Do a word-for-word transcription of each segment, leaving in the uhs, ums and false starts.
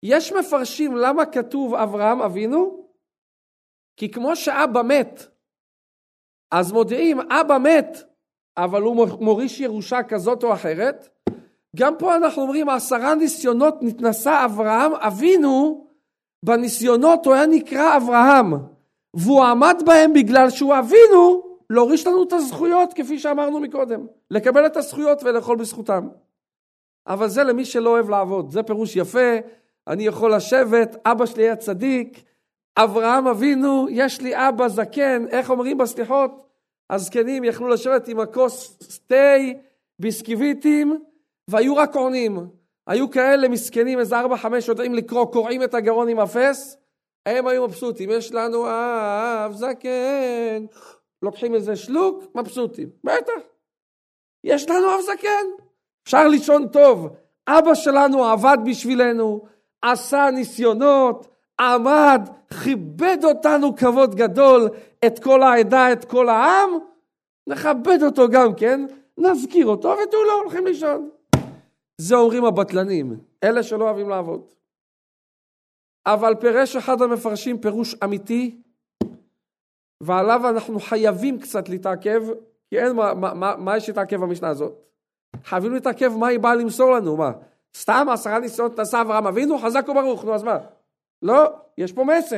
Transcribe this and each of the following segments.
יש מפרשים למה כתוב אברהם אבינו, כי כמו שאבא מת, אז מודיעים אבא מת, אבל הוא מוריש ירושה כזאת או אחרת, גם פה אנחנו אומרים עשרה ניסיונות נתנסה אברהם אבינו, בניסיונות הוא היה נקרא אברהם, והוא עמד בהם בגלל שהוא אבינו, להוריש לנו את הזכויות כפי שאמרנו מקודם, לקבל את הזכויות ולאכול בזכותם. אבל זה למי שלא אוהב לעבוד, זה פירוש יפה, אני יכול לשבת, אבא שלי היה צדיק, אברהם אבינו, יש לי אבא זקן, איך אומרים בסליחות? הזקנים יכלו לשבת עם הכוס סטי, ביסקיביטים, והיו רק עונים. היו כאלה מסכנים, איזה ארבע חמש יודעים לקרוא, קוראים את הגרון עם אפס, הם היו מבסוטים, יש לנו אב זקן, לוקחים איזה שלוק, מבסוטים, בטח, יש לנו אב זקן, אפשר לישון טוב, אבא שלנו עבד בשבילנו, עשה ניסיונות, עמד, כיבד אותנו כבוד גדול, את כל העדה, את כל העם, נכבד אותו גם כן, נזכיר אותו ותו לא הולכים לישון. זה אומרים הבטלנים, אלה שלא אוהבים לעבוד. אבל פירש אחד המפרשים פירוש אמיתי, ועליו אנחנו חייבים קצת להתעכב, כי אין מה, מה, מה, מה יש להתעכב במשנה הזאת. חייבים להתעכב מה היא באה למסור לנו, מה? סתם עשרה ניסיונות נשא אברהם אבינו, חזק וברוך, נו אז מה? לא, יש פה מסר.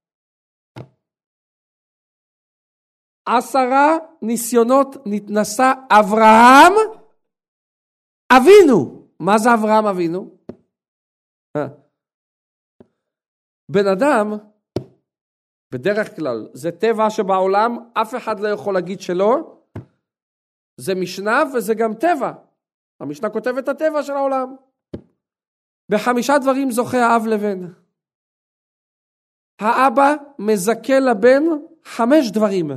עשרה ניסיונות נתנסה אברהם אבינו. מה זה אברהם אבינו? בן אדם, בדרך כלל, זה טבע שבעולם, אף אחד לא יכול להגיד שלא, זה משנה וזה גם טבע. המשנה כותב את הטבע של העולם. בחמישה דברים זוכה האב לבן. האבא מזכה לבן חמש דברים.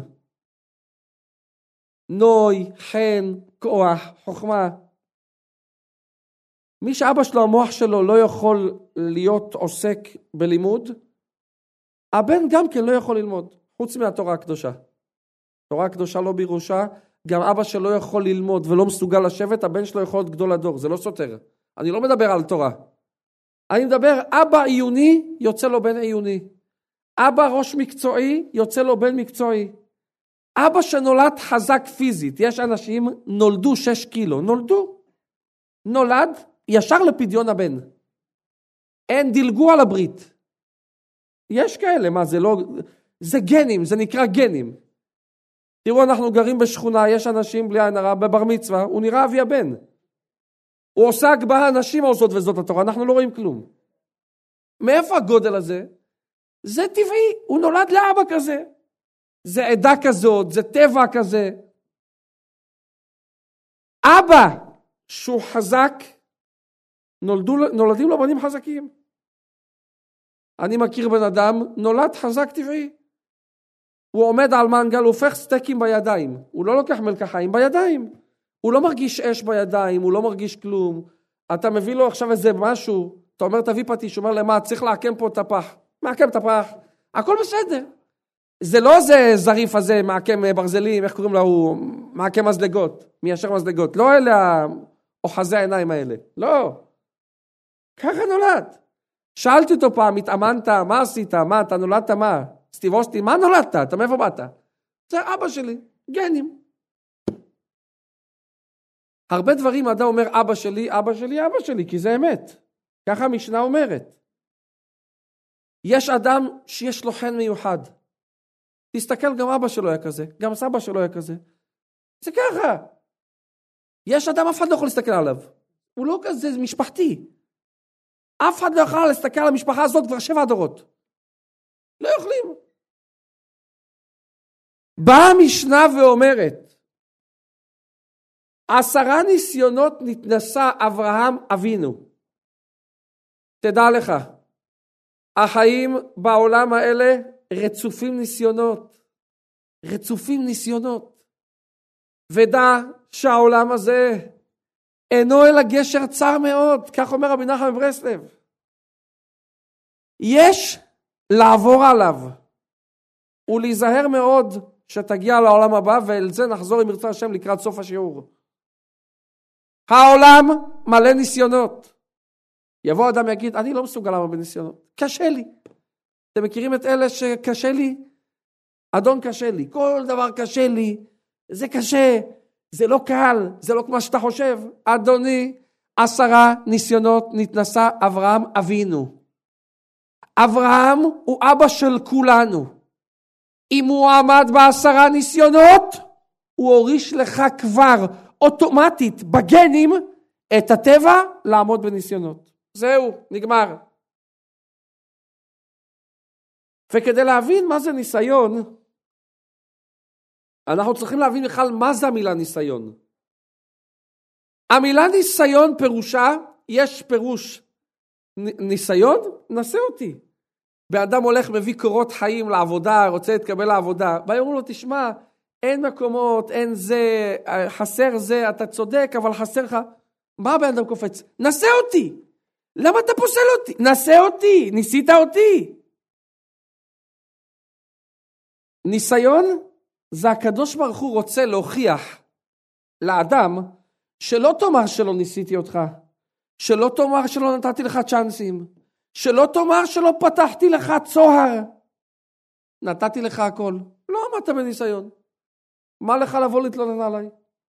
נוי, חן, כוח, חוכמה. מי שאבא שלו, המוח שלו, לא יכול להיות עוסק בלימוד, הבן גם כן לא יכול ללמוד, חוץ מהתורה הקדושה. תורה הקדושה לא בירושה, גם אבא שלו יכול ללמוד ולא מסוגל לשבת, הבן שלו יכול להיות גדול הדור, זה לא סותר. אני לא מדבר על תורה. אני מדבר, אבא עיוני, יוצא לו בן עיוני. אבא ראש מקצועי, יוצא לו בן מקצועי. אבא שנולד חזק פיזית, יש אנשים נולדו שש קילו, נולדו. נולד ישר לפדיון הבן. אין דילגו על הברית. יש כאלה, מה זה לא, זה גנים, זה נקרא גנים. תראו, אנחנו גרים בשכונה, יש אנשים בלי עין הרע, בבר מצווה, הוא נראה אבי הבן. הוא עושה הגבהה, אנשים עושות וזאת התורה, אנחנו לא רואים כלום. מאיפה הגודל הזה? זה טבעי, הוא נולד לאבא כזה. זה עדה כזאת, זה טבע כזה. אבא שהוא חזק, נולדו, נולדים לו בנים חזקים. אני מכיר בן אדם, נולד חזק טבעי. הוא עומד על מנגל, הוא הופך סטייקים בידיים. הוא לא לוקח מלקחיים בידיים. הוא לא מרגיש אש בידיים, הוא לא מרגיש כלום. אתה מביא לו עכשיו איזה משהו, אתה אומר תביא פטיש, הוא אומר למה, צריך להקם פה את הפח. מעקם את הפח, הכל בסדר. זה לא זה זריף הזה, מעקם ברזלים, איך קוראים לו, מעקם מזלגות, מיישר מזלגות. לא אלה אוחזי העיניים האלה, לא. ככה נולד. שאלתי אותו פעם, התאמנת, מה עשית, מה, אתה נולדת, מה? סטיבוסטי, מה נולדת? אתה מאיפה באת? זה אבא שלי, גנים. הרבה דברים אדם אומר אבא שלי, אבא שלי, אבא שלי, כי זה אמת. ככה המשנה אומרת. יש אדם שיש לו חן מיוחד. תסתכל, גם אבא שלו היה כזה, גם סבא שלו היה כזה. זה ככה. יש אדם, אף אחד לא יכול להסתכל עליו. הוא לא כזה, זה משפחתי. אף אחד לא יכול להסתכל על המשפחה הזאת כבר שבע דורות. לא יכולים. באה המשנה ואומרת, עשרה ניסיונות נתנסה אברהם אבינו. תדע לך, החיים בעולם האלה רצופים ניסיונות. רצופים ניסיונות. ודע שהעולם הזה אינו אלא גשר צר מאוד, כך אומר רבי נחמן מברסלב. יש לעבור עליו, ולהיזהר מאוד שתגיע לעולם הבא, ואל זה נחזור עם ירצה השם לקראת סוף השיעור. העולם מלא ניסיונות. יבוא אדם ויגיד, אני לא מסוגל לעמוד בניסיונות, קשה לי. אתם מכירים את אלה שקשה לי? אדון קשה לי, כל דבר קשה לי, זה קשה, זה לא קל, זה לא כמו שאתה חושב. אדוני, עשרה ניסיונות נתנסה אברהם אבינו. אברהם הוא אבא של כולנו. אם הוא עמד בעשרה ניסיונות, הוא הוריש לך כבר אוטומטית בגנים את הטבע לעמוד בניסיונות. זהו, נגמר. וכדי להבין מה זה ניסיון, אנחנו צריכים להבין בכלל מה זה המילה ניסיון. המילה ניסיון פירושה, יש פירוש ניסיון, נסה אותי. באדם הולך מביא קורות חיים לעבודה, רוצה להתקבל לעבודה, ואומרים לו, תשמע, אין מקומות, אין זה, חסר זה, אתה צודק, אבל חסר לך. מה באדם קופץ? נסה אותי. למה אתה פוסל אותי? נסה אותי, ניסית אותי. ניסיון זה הקדוש ברוך הוא רוצה להוכיח לאדם שלא תאמר שלא ניסיתי אותך, שלא תאמר שלא נתתי לך צ'אנסים, שלא תאמר שלא פתחתי לך צוהר, נתתי לך הכל, לא עמדת בניסיון, מה לך לבוא להתלונן עליי?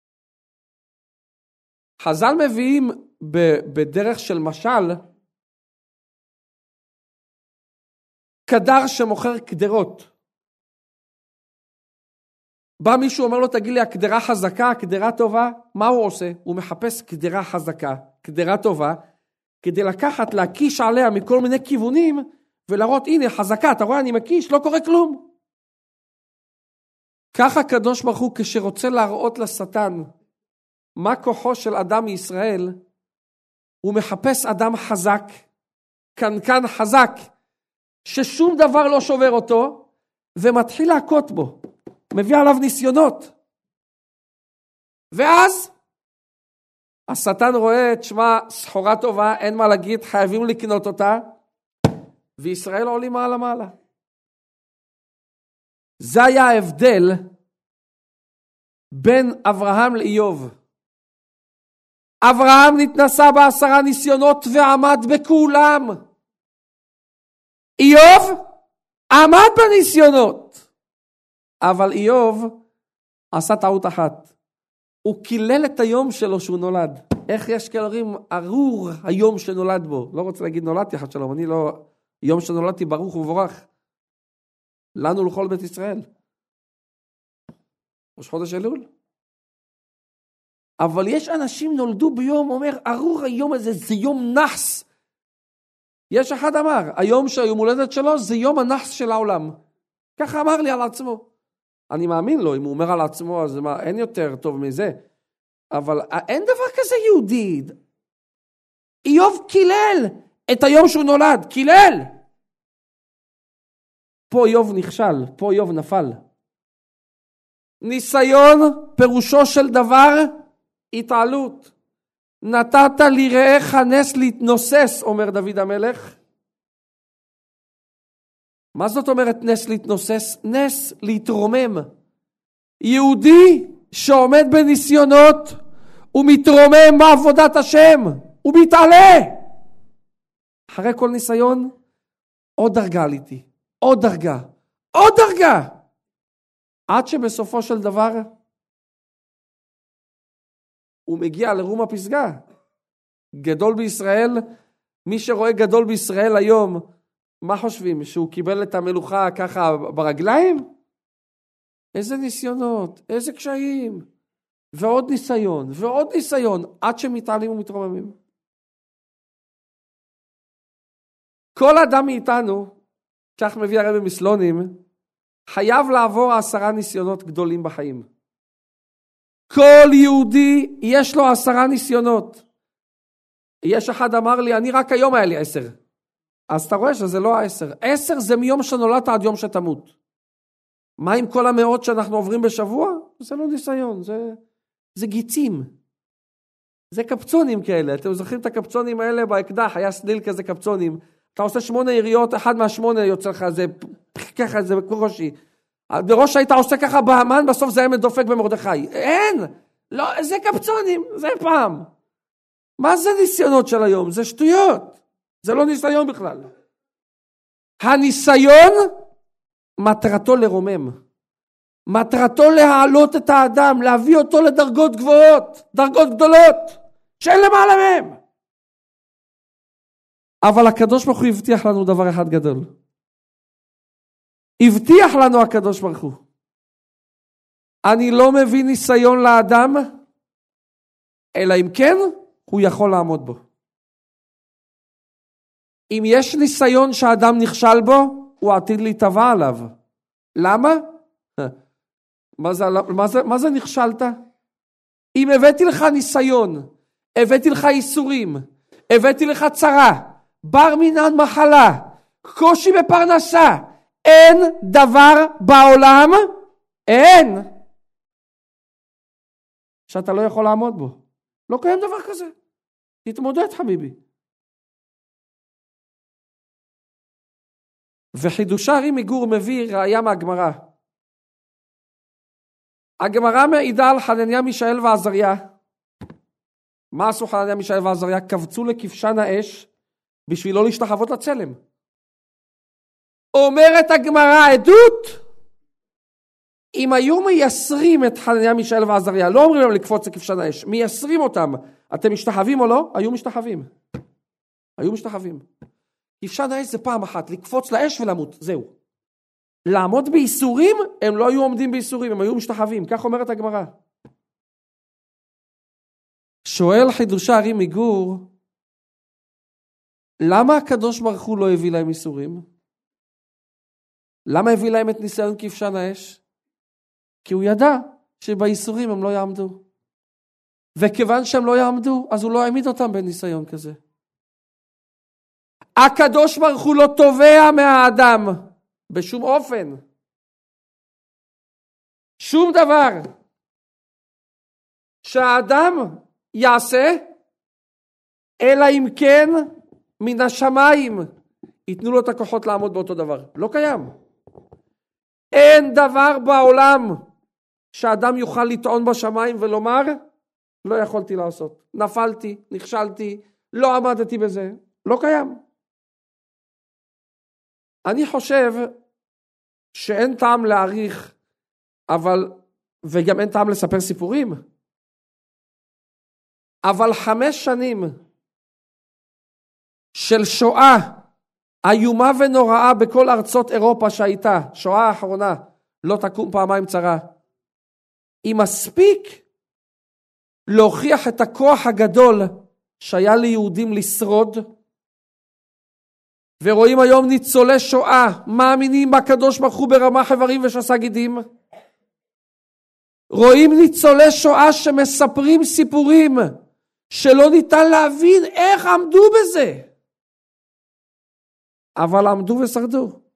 חז"ל מביאים בדרך של משל, קדר שמוכר קדרות, בא מישהו אומר לו, תגיד לי, הקדרה חזקה, הקדרה טובה, מה הוא עושה? הוא מחפש קדרה חזקה, קדרה טובה, כדי לקחת, להקיש עליה מכל מיני כיוונים, ולהראות, הנה, חזקה, אתה רואה, אני מקיש, לא קורה כלום. ככה הקדוש ברוך הוא, כשרוצה להראות לשטן, מה כוחו של אדם מישראל, הוא מחפש אדם חזק, קנקן חזק, ששום דבר לא שובר אותו, ומתחיל להכות בו. מביא עליו ניסיונות. ואז השטן רואה, תשמע, סחורה טובה, אין מה להגיד, חייבים לקנות אותה, וישראל עולים מעלה מעלה. זה היה ההבדל בין אברהם לאיוב. אברהם נתנסה בעשרה ניסיונות ועמד בכולם. איוב עמד בניסיונות. אבל איוב עשה טעות אחת. הוא קילל את היום שלו שהוא נולד. איך יש כאלורים ארור היום שנולד בו. לא רוצה להגיד נולדתי אחת שלום. אני לא, יום שנולדתי ברוך ובורך. לנו לכל בית ישראל. ראש חודש אלול. אבל יש אנשים נולדו ביום, אומר, ארור היום הזה, זה יום נחס. יש אחד אמר, היום שהיום הולדת שלו, זה יום הנחס של העולם. ככה אמר לי על עצמו. אני מאמין לו, אם הוא אומר על עצמו, אז מה, אין יותר טוב מזה. אבל אין דבר כזה יהודי. איוב קילל את היום שהוא נולד, קילל. פה איוב נכשל, פה איוב נפל. ניסיון פירושו של דבר התעלות. נתת ליראיך נס להתנוסס, אומר דוד המלך. מה זאת אומרת נס להתנוסס? נס להתרומם. יהודי שעומד בניסיונות, הוא מתרומם בעבודת השם, הוא מתעלה. אחרי כל ניסיון, עוד דרגה עליתי, עוד דרגה, עוד דרגה. עד שבסופו של דבר, הוא מגיע לרום הפסגה. גדול בישראל, מי שרואה גדול בישראל היום, מה חושבים? שהוא קיבל את המלוכה ככה ברגליים? איזה ניסיונות, איזה קשיים, ועוד ניסיון, ועוד ניסיון, עד שמתעלים ומתרוממים. כל אדם מאיתנו, כך מביא הרב מסלונים, חייב לעבור עשרה ניסיונות גדולים בחיים. כל יהודי יש לו עשרה ניסיונות. יש אחד אמר לי, אני רק היום היה לי עשר. אז אתה רואה שזה לא העשר. עשר זה מיום שנולדת עד יום שתמות. מה עם כל המאות שאנחנו עוברים בשבוע? זה לא ניסיון, זה, זה גיצים. זה קפצונים כאלה. אתם זוכרים את הקפצונים האלה באקדח, היה סליל כזה קפצונים. אתה עושה שמונה יריות, אחד מהשמונה יוצא לך, זה ככה, זה בראשי. בראש היית עושה ככה בהמן, בסוף זה היה מדופק במרדכי. אין! לא, זה קפצונים, זה פעם. מה זה ניסיונות של היום? זה שטויות. זה לא ניסיון בכלל. הניסיון מטרתו לרומם. מטרתו להעלות את האדם, להביא אותו לדרגות גבוהות, דרגות גדולות, שאין למעלה מהם. אבל הקדוש ברוך הוא הבטיח לנו דבר אחד גדול. הבטיח לנו הקדוש ברוך הוא. אני לא מביא ניסיון לאדם, אלא אם כן הוא יכול לעמוד בו. אם יש ניסיון שהאדם נכשל בו, הוא עתיד להתאבע עליו. למה? מה זה, מה זה, מה זה נכשלת? אם הבאתי לך ניסיון, הבאתי לך איסורים, הבאתי לך צרה, בר מינן מחלה, קושי בפרנסה, אין דבר בעולם, אין, שאתה לא יכול לעמוד בו. לא קיים דבר כזה. תתמודד חביבי. וחידוש הארי מגור מביא ראיה מהגמרא. הגמרא מעידה על חנניה מישאל ועזריה. מה עשו חנניה מישאל ועזריה? קבצו לכבשן האש בשביל לא להשתחוות לצלם. אומרת הגמרא עדות, אם היו מייסרים את חנניה מישאל ועזריה, לא אומרים להם לקפוץ לכבשן האש, מייסרים אותם, אתם משתחווים או לא? היו משתחווים. היו משתחווים. כבשן האש זה פעם אחת, לקפוץ לאש ולמות, זהו. לעמוד באיסורים, הם לא היו עומדים באיסורים, הם היו משתחווים, כך אומרת הגמרא. שואל חידוש הארי מגור, למה הקדוש ברוך הוא לא הביא להם איסורים? למה הביא להם את ניסיון כבשן האש? כי הוא ידע שבאיסורים הם לא יעמדו. וכיוון שהם לא יעמדו, אז הוא לא העמיד אותם בניסיון כזה. הקדוש ברוך הוא לא תובע מהאדם, בשום אופן. שום דבר. שהאדם יעשה, אלא אם כן מן השמיים ייתנו לו את הכוחות לעמוד באותו דבר. לא קיים. אין דבר בעולם שאדם יוכל לטעון בשמיים ולומר, לא יכולתי לעשות. נפלתי, נכשלתי, לא עמדתי בזה. לא קיים. אני חושב שאין טעם להעריך, אבל, וגם אין טעם לספר סיפורים, אבל חמש שנים של שואה איומה ונוראה בכל ארצות אירופה שהייתה, שואה האחרונה, לא תקום פעמיים צרה, היא מספיק להוכיח את הכוח הגדול שהיה ליהודים לשרוד, ורואים היום ניצולי שואה, מאמינים בקדוש ברוך הוא ברמה חברים ושסה גידים, רואים ניצולי שואה שמספרים סיפורים, שלא ניתן להבין איך עמדו בזה. אבל עמדו ושרדו.